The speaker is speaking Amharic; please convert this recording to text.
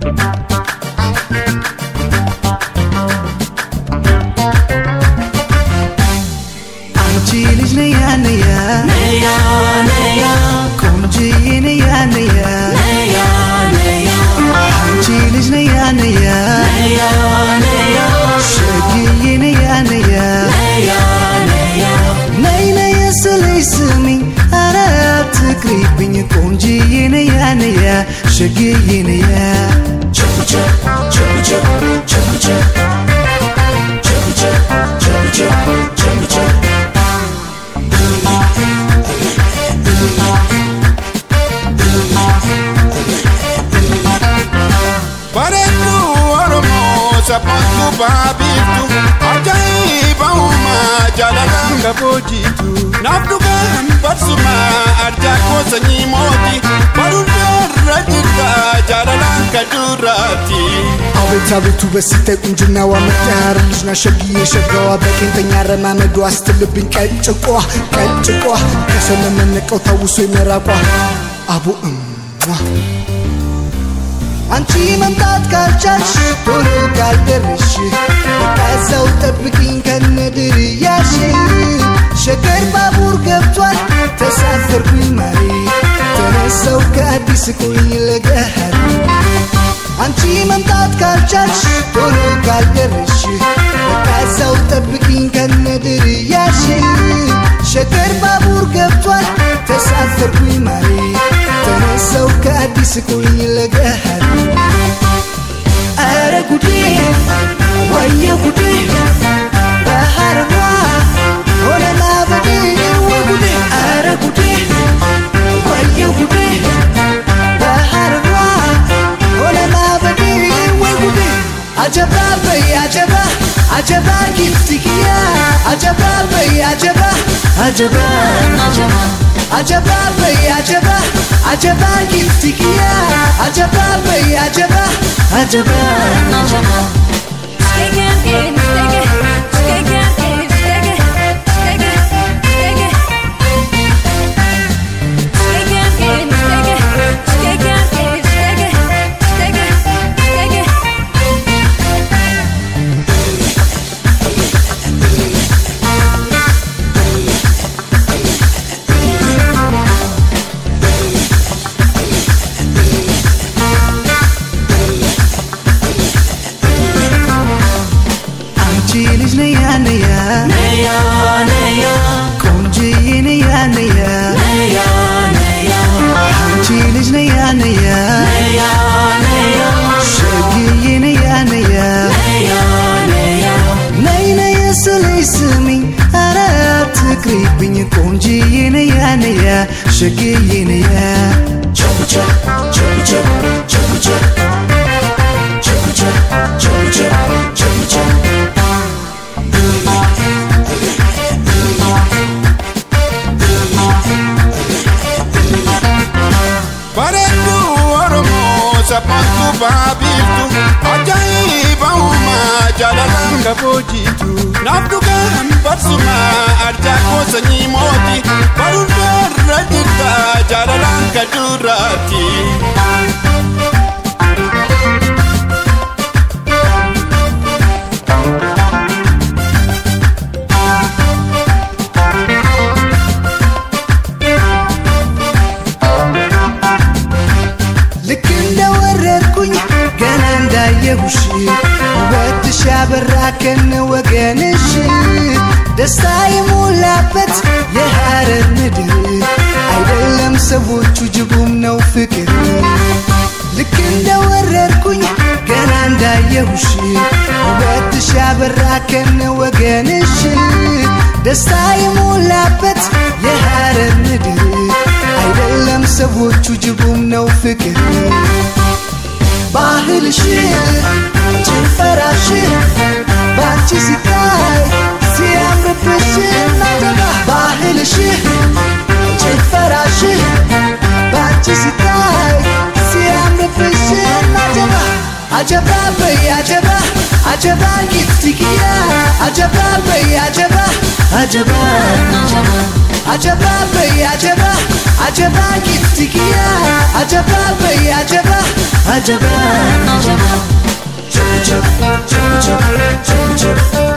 Nafdugan barsuma arja ko sanyi moti barundar rajika jalalan kadurati Abetu besite kunjuna wa matar lishna shagiye shagawa bekentanya ramamedu astilbin ቀጭቋ ከሰለመነቀው ታውሶ ይመራቋ አቡ አንቺ መምጣት ካልቻልሽ ቶሎ ካልደረሽ በቃዛው ጠብቂኝ ከነድርያሽ ሸገር ባቡር ገብቷል ተሳፈርኩኝ ማሪ ተነሳው ከአዲስ ቆኝ ለገሃር አንቺ መምጣት ካልቻልሽ ቶሎ ካልደረሽ በቃዛው ጠብቂኝ ከነድርያሽ ሸገር ባቡር ገብቷል ተሳፈርኩኝ ማሪ ተነሳው ከአዲስ ቆኝ ለገሃር አረ ጉዴ ወየ ጉዴ ባህርዋ ሆነና በዴ ወጉዴ አረ ጉዴ ወየ ጉዴ ባህርዋ ሆነና በዴ ወጉዴ አጀባ በይ አጀባ አጀባ ጊፍቲያ አጀባ በይ አጀባ አጀባ Ajaba bay ajaba giftiya ajaba bay ajaba Stay again Nafdugan barsuma arja ko sanyi moti barundar rajika jalalan kadurati Likinda warerkuny gananda yehushi ሻበራከን ወገንሽ ደስታ የሞላበት የሐረር ምድር አይደለም ሰዎቹ ጅቡም ነው ፍቅር ልክ እንደወረርኩኝ ገና እንዳየሁሽ ውበትሽ ያበራከን ወገንሽ ደስታ የሞላበት የሐረር ምድር አይደለም ሰዎቹ ጅቡም ነው ፍቅር ባህልሽ ጭፈራሽ ባንቺ ሲታይ ሲያምርብሽ ናደጋ ባህልሽ ጭፈራሽ ባንቺ ሲታይ ሲያምርብሽ ናደጋ አጀባ በይ አጀባ አጀባ ጊፍቲያ አጀባ በይ አጀባ አጀባ በይ አጀባ ጊፍቲያ አጀባ በይ አጀባ عجبا عجبا chop chop chop chop chop chop